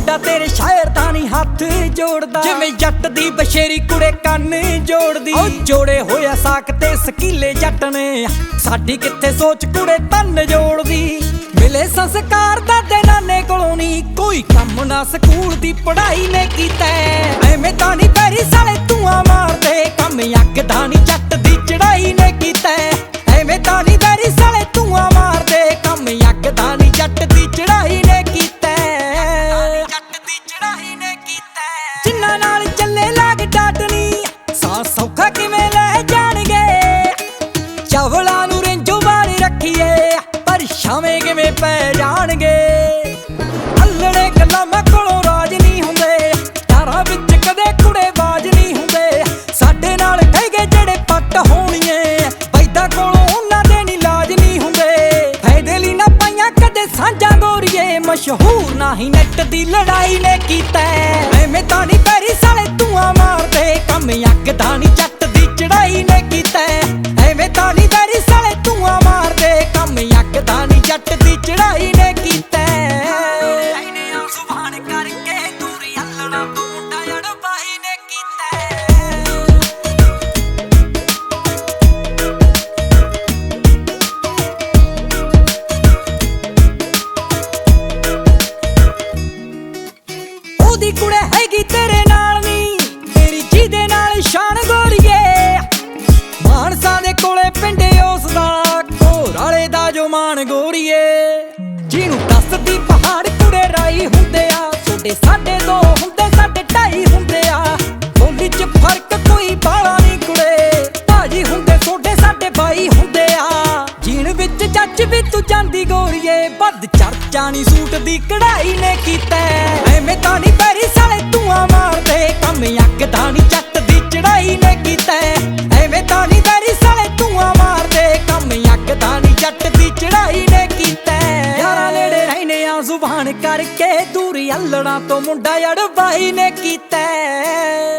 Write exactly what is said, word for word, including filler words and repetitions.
ਮੁੰਡਾ ਤੇਰੇ ਸ਼ਾਇਰ ਤਾਂ ਨਹੀਂ ਹੱਥ ਜੋੜਦਾ, ਜਿਵੇਂ ਜੱਟ ਦੀ ਬਸ਼ੇਰੀ ਕੁੜੇ ਕੰਨ ਜੋੜਦੀ। ਉਹ ਜੋੜੇ ਹੋਇਆ ਸਾਕ ਤੇ ਸਕੀਲੇ ਜੱਟ ਨੇ, ਸਾਡੀ ਕਿੱਥੇ ਸੋਚ ਕੁੜੇ ਤੰਨ ਜੋੜਦੀ। ਮਿਲੇ ਸੰਸਕਾਰ ਦਾਦੇ ਨਾਨੇ ਕੋਲੋਂ ਨੀ, ਕੋਈ ਕੰਮ ਨਾ ਸਕੂਲ ਦੀ ਪੜ੍ਹਾਈ ਨੇ ਕੀਤਾ। ਐਵੇਂ ਤਾਂ ਨਹੀਂ ਪੈਰੀ ਸਾਲੇ ਧੂਆਂ ਮਾਰਦੇ, ਕੰਮ ਅੱਗ ਦਾ ਨਹੀਂ ਜੱਟ ਦੀ ਚੜਾਈ ਨੇ ਕੀਤਾ। ਐਵੇਂ ਤਾਂ ਨਹੀਂ ਪੈਰੀ ਸਾਲੇ ਧੂਆਂ ਮਾਰਦੇ, ਕੰਮ ਅੱਗ ਦਾ ਨਹੀਂ ਜੱਟ ਦੀ ਚੜਾਈ ਨੇ ਕੀਤਾ। ਜੱਟ ਦੀ ਚੜਾਈ ਨੇ ਕੀਤਾ। ਜਿੰਨਾਂ ਨਾਲ ਚੱਲੇ ਲਾਗ ਡਾਡਣੀ, ਸਾਹ ਸੌਖਾ ਕਿਵੇਂ ਲੈ ਜਾਣਗੇ। ਚਾਵਲਾਂ ਨੂੰ ਰੇਂਜੋ ਵਾਲੀ ਰੱਖੀਏ, ਪਰ ਛਾਵੇਂ ਕਿਵੇਂ ਪੈ ਜਾਣਗੇ। ਅੱਲੜੇ ਗੱਲਾਂ ਮੈਂ ਕੋਲੋਂ ਰਾਜ ਨਹੀਂ ਹੁੰਦੇ, ਤਾਰਾਂ ਵਿੱਚ ਕਦੇ ਕੁੜੇ ਬਾਜ ਨਹੀਂ ਹੁੰਦੇ। ਸਾਡੇ ਨਾਲ ਕਹਿ ਗਏ ਜਿਹੜੇ ਪੱਟ ਹੋਣੀਏ, ਬੈਦਾ ਕੋਲੋਂ ਉਹਨਾਂ ਦੇ ਨੀ ਲਾਜ ਨਹੀਂ ਹੁੰਦੇ। ਫਾਇਦੇ ਲਈ ਨਾ ਪਾਈਆਂ ਕਦੇ ਸਾਂਝਾਂ ਗੋਰੀਏ, ਮਸ਼ਹੂਰ ਨਾ ਹੀ ਨੈਟ ਦੀ ਲੜਾਈ ਨੇ ਕੀਤਾ। ਐਵੇਂ ਤਾਂ ਨਹੀਂ ਪੈਰੀ ਸਾਲੇ ਧੂਆਂ ਮਾਰਦੇ, ਕੰਮ ਅੱਗ ਦਾ ਨਹੀਂ ਜੱਟ ਦੀ ਚੜਾਈ ਨੇ ਕੀਤਾ। ਐਵੇਂ ਤਾਂ ਨਹੀਂ ਪੈਰੀ ਸਾਲੇ ਧੂਆਂ ਮਾਰਦੇ, ਕੰਮ ਅੱਗ ਦਾ ਨਹੀਂ ਜੱਟ ਦੀ ਚੜਾਈ ਨੇ ਕੀਤਾ। ਸੁਭਾਨ ਕਰਕੇ ਦੂਰੀ ਹੱਲਣਾ ਤੋਂ ਮੁੰਡਾ ਅੜਬਾਈ ਨੇ ਕੀਤਾ। ਉਹਦੀ ਕੁੜੇ ਹੈਗੀ ਤੇਰੇ ਨਾਲ ਨੀ, ਤੇਰੀ ਜਿਹਦੇ ਨਾਲ ਸ਼ਾਨ ਗੋਰੀਏ। ਮਾਨਸਾ ਦੇ ਕੋਲੇ ਪਿੰਡ ਉਸਦਾ, ਘੋਰ ਵਾਲੇ ਦਾ ਜੋ ਮਾਨ ਗੋਰੀਏ। ਜਿਹਨੂੰ ਦੱਸਦੀ ਪਹਾੜ ਕੁੜੇ ਰਾਈ ਹੁੰਦੇ ਆ, ਤੁਹਾਡੇ ਸਾਡੇ ਦੋ ਹੁੰਦੇ ਸਾਡੇ ਢਾਈ ਹੁੰਦੇ ਆ। ਬੋਲੀ ਚ ਫਰਕ ਕੋਈ ਬਾਲਾ ਨਹੀਂ ਕੁੜੇ, ਭਾਜੀ ਹੁੰਦੇ ਤੁਹਾਡੇ ਸਾਡੇ ਬਾਈ ਹੁੰਦੇ ਆ। ਜੀਣ ਵਿੱਚ ਜੱਜ ਵੀ ਤੂੰ ਜਾਂਦੀ ਗੋਰੀਏ, ਵੱਧ ਚਰਚਾ ਨੀ ਸੂਟ ਦੀ ਕਢਾਈ ਨੇ ਕੀਤਾ। ਐਵੇਂ ਤਾਂ ਨਹੀਂ ਪੈਰੀ ਸਾਲੇ ਧੂਆਂ ਮਾਰਦੇ, ਕੰਮ ਅੱਗ ਦਾ ਨਹੀਂ ਜੱਟ ਦੀ ਚੜਾਈ ਨੇ ਕੀਤਾ। ਐਵੇਂ ਤਾਂ ਨਹੀਂ ਪੈਰੀ ਸਾਲੇ ਧੂਆਂ ਮਾਰਦੇ, ਕੰਮ ਅੱਗ ਦਾ ਨਹੀਂ ਜੱਟ ਦੀ ਚੜਾਈ ਨੇ ਕੀਤਾ। ਯਾਰਾਂ ਨੇੜੇ ਰਹਿਨੇ ਆ ਜ਼ੁਬਾਨ ਕਰਕੇ ਦੂਰੀ ਹੱਲਣਾ ਤੋਂ ਮੁੰਡਾ ਅੜਬਾਈ ਨੇ ਕੀਤਾ।